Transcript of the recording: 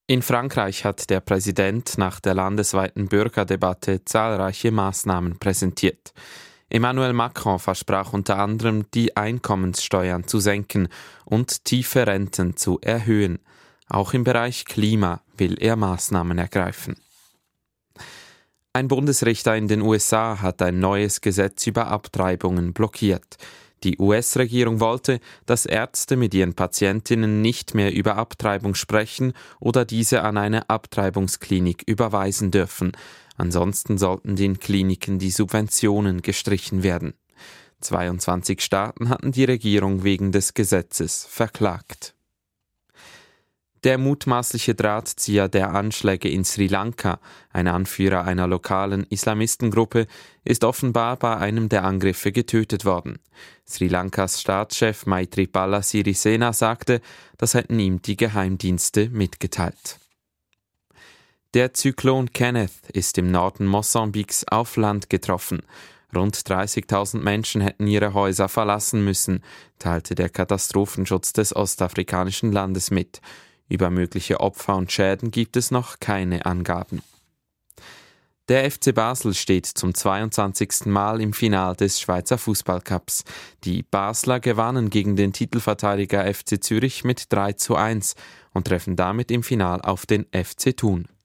In Frankreich hat der Präsident nach der landesweiten Bürgerdebatte zahlreiche Maßnahmen präsentiert. Emmanuel Macron versprach unter anderem, die Einkommenssteuern zu senken und tiefe Renten zu erhöhen. Auch im Bereich Klima will er Maßnahmen ergreifen. Ein Bundesrichter in den USA hat ein neues Gesetz über Abtreibungen blockiert. Die US-Regierung wollte, dass Ärzte mit ihren Patientinnen nicht mehr über Abtreibung sprechen oder diese an eine Abtreibungsklinik überweisen dürfen. Ansonsten sollten den Kliniken die Subventionen gestrichen werden. 22 Staaten hatten die Regierung wegen des Gesetzes verklagt. Der mutmaßliche Drahtzieher der Anschläge in Sri Lanka, ein Anführer einer lokalen Islamistengruppe, ist offenbar bei einem der Angriffe getötet worden. Sri Lankas Staatschef Maithripala Sirisena sagte, das hätten ihm die Geheimdienste mitgeteilt. Der Zyklon Kenneth ist im Norden Mosambiks auf Land getroffen. Rund 30.000 Menschen hätten ihre Häuser verlassen müssen, teilte der Katastrophenschutz des ostafrikanischen Landes mit. Über mögliche Opfer und Schäden gibt es noch keine Angaben. Der FC Basel steht zum 22. Mal im Finale des Schweizer Fußballcups. Die Basler gewannen gegen den Titelverteidiger FC Zürich mit 3:1 und treffen damit im Finale auf den FC Thun.